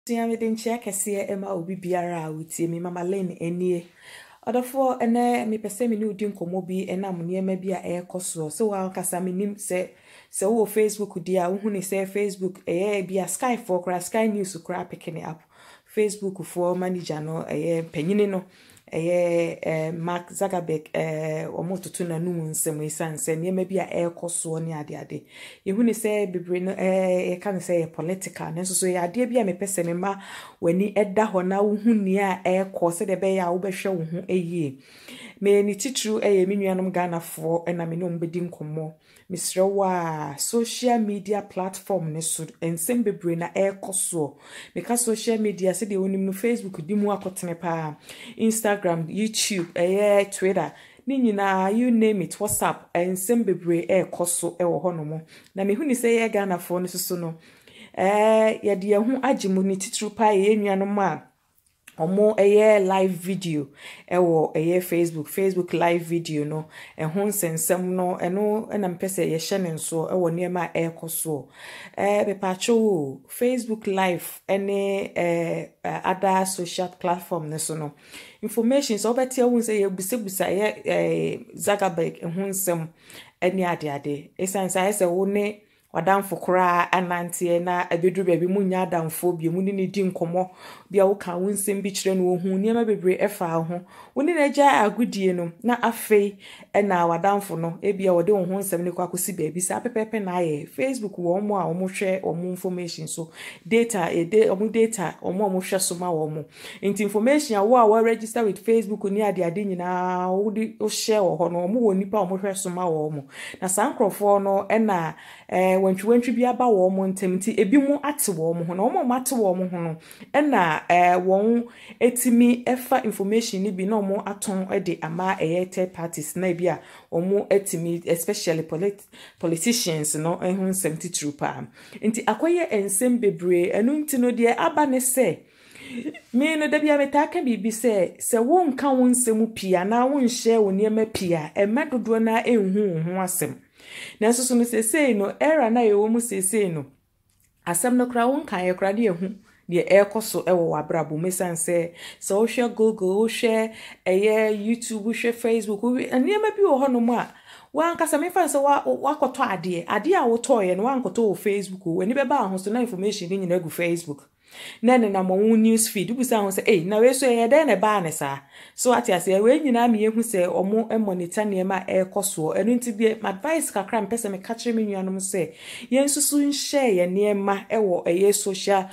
Tia me den chia kese ema obi biara a wotie me Mama Lane enie. Odofo ene me pese me ni odi nkomo bi enam niema bi a ekoso. So wa kasa me nim se wo Facebook di a wo hu ni se Facebook bi a Sky for kra Sky News kra picking it up. Facebook for manager no panyini no Mark Zuckerberg omototo na nu nsem esanse niema bi a ekoso ne ade ye hu ni se bebre no kan se political ne so ye ade bi a me pese me ma wani eda ho na wo hu ni a ekose de be ya wo behwe wo hu eyie me ni titru me nuanom Ghana na me no mbedi nkomo misrewa social media platform ne so ensem bebre na ekoso me ka social media se de onim no Facebook di mu akotene pa Instagram, YouTube, Twitter, ni nyina you name it, WhatsApp, ensem bebre ekoso wo honomo na me hu ni se ye Ghana fo no so no ye de hu agimu ni titru pa ye nuanom a omo live video ewo Facebook live video no ho nsensem no eno na mpese ye hye ne nso ewo niema ekoso be pacho Facebook live ene other social platform ne so no information so betia won say ye busebusa ye Zuckerberg ho nsem ene ade esansa se wo ne wadamfo kura anantie na abedru baabi munya adamfo bi mu ni di nkomo bia wo ka wonsem bi kire no wo hu niema bebre efa ho woni na gya agudie no na afei na wadamfo no ebia wode wo hu nsem ne kwa kosi baabi sa pepepe na aye Facebook wo mo a wo mo hwe wo mo information so data data wo mo hwe so ma wo mo information a wo register with Facebook ni ade nyina wo share wo ho no wo mo woni pa wo mo hwe so ma wo mo na sankrofo no na wantwi bi aba wo mo ntemti ebi mu ate wo mo ho na wo mo ate wo mo ho no na won etimi efa information ni bi na mo aton de ama third parties na bi a wo etimi especially politicians no ehun nsem titru pa nti akoye ensem bebre enu nti no de aba ne se me no da bia metaka bibi se wo nka wo nsem pia na wo nhye wo niema pia emadodo na enhu ho asem na so no sesei no era na yewo mu sesei no asem no kra won kan ye kra de ehu de ekoso ewo wabrabo mesanse so wo hwe Google wo hwe YouTube wo hwe Facebook niema bi wo ho no mu a wan kasa me fa so wakoto ade a wo toye no wan koto wo Facebook wani be ba ho so na information ni nyina gu Facebook nene na mo news feed busa ho se na we so ye de na ba ne sa so ati ase we nyina me yehu se omo monitor niema ekoso enu nti bi advice kakra mpese me kachire me nuanom se yen susu nhye ye niema ewo social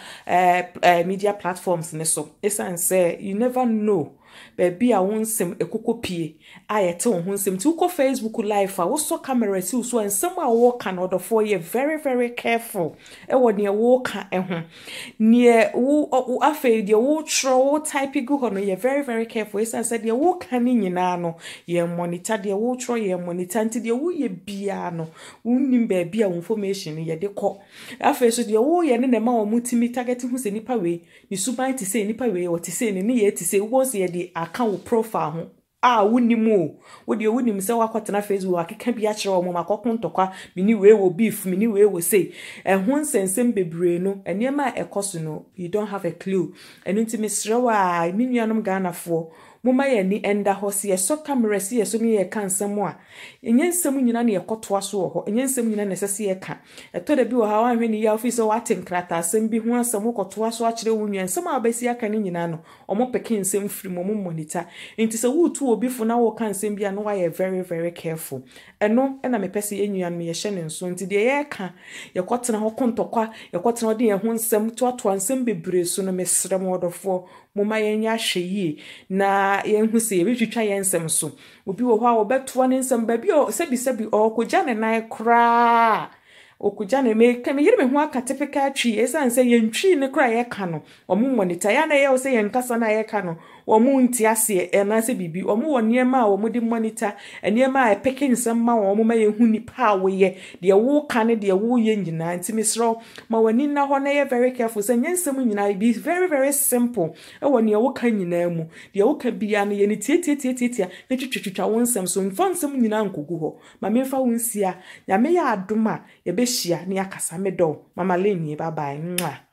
media platforms ne so esanse you never know baby a wonsem ekokopie ayete wo honsem ti uko Facebook live a wo so camera si so ensem a wo ka no do ye very very careful ewo ne wo ka eho ne wo afei de wo tro wo type gu ho no ye very very careful esanse de wo ka ni nyina no ye monitor de wo tro ye monitor nti de wo ye bia no wonnim baby a information ye de ko afei so de wo ye ne ma wo mutimi target hu se nipa we ni suban ti se nipa we wo ti se ni ye ti se wo se ye de account profile ho wunimu wo de wunim se wakotena Facebook akeka bi a kire wo makokontokwa mini we wo beef mini we wo say ho nsensem bebre no eniema ekoso no you don't have a clue enu nti misrewa minuanom Ghana fo moma ye ni enda ho se so camera se so ne ye kansem a enyensem nyina ne yekotoa so ho enyensem nyina ne sese ye ka eto da bi wo ha wanhwe ni ya office wo atenkrata asem bi ho asem kotoa so akire wo nwensem abasi aka ni nyina no omo pekin nsem firi mo monitor enti se wo tu obi fo na wo kansem bia no why very very careful eno na me pese enyuan me ye hye ne nso enti de ye ka yekotena ho kontokwa yekotena de ye ho nsem toatoa nsem bebre so no mesrem odofo moma yenya hweye na yenhu se yebetwitwa yensem so obi wo ho a obetoa ne nsem ba bi o sebi okugya ne nan kra okuja ne me kame yire me ho aka typical tree esanse yentwi ne kra ye ka no omo monitor ya na ye o se yenkasa na ye ka no omo nti ase na se bibi omo wo niema a omo di monitor niema a picking nsem ma omo ma ye hu nipa a wo ye de wo ka ne de wo ye nyina nti misro ma wani na ho na ye very careful se nyensem nyina be very very simple e wo ne wo ka nyina mu de wo ka bia no ye ne tie ne twitwitwa wo nsem so mfa nsem nyina nkogu ho ma me fa wo nsia ya me ya adoma ye be hia ne akasa me do Mama Lane bye bye.